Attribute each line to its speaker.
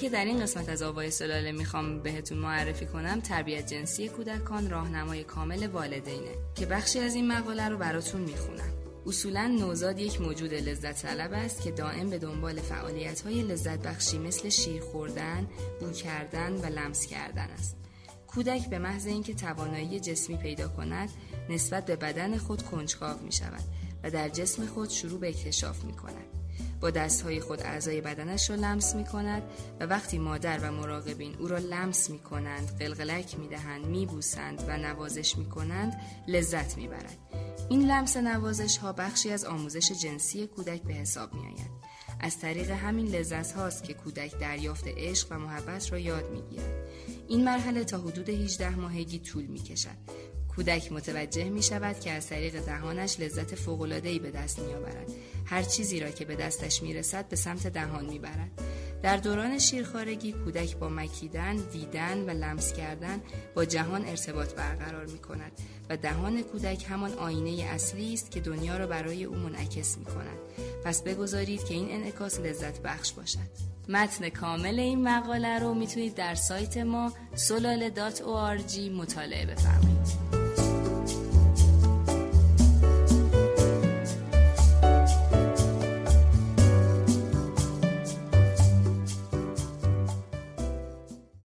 Speaker 1: که در این قسمت از آوای سلاله میخوام بهتون معرفی کنم تربیت جنسی کودکان راهنمای کامل والدینه که بخشی از این مقاله رو براتون میخونم. اصولاً نوزاد یک موجود لذت طلب است که دائم به دنبال فعالیت‌های لذت بخشی مثل شیر خوردن، بو کردن و لمس کردن است. کودک به محض اینکه توانایی جسمی پیدا کند، نسبت به بدن خود کنجکاو می‌شود و در جسم خود شروع به اکتشاف می‌کند. با دستهای خود اعضای بدنش را لمس می‌کند و وقتی مادر و مراقبین او را لمس می‌کنند، قلقلک می‌دهند، می‌بوسند و نوازش می‌کنند، لذت می‌برد. این لمس نوازش ها بخشی از آموزش جنسی کودک به حساب می‌آید. از طریق همین لذت هاست که کودک دریافت عشق و محبت را یاد می‌گیرد. این مرحله تا حدود 18 ماهگی طول می‌کشد. کودک متوجه می‌شود که از طریق دهانش لذت فوق‌العاده‌ای به دست می‌آورد. هر چیزی را که به دستش می‌رسد به سمت دهان می‌برد. در دوران شیرخوارگی کودک با مکیدن، دیدن و لمس کردن با جهان ارتباط برقرار می‌کند و دهان کودک همان آینه اصلی است که دنیا را برای او منعکس می‌کند. پس بگذارید که این انعکاس لذت بخش باشد. متن کامل این مقاله رو میتونید در سایت ما solale.org مطالعه بفرمایید.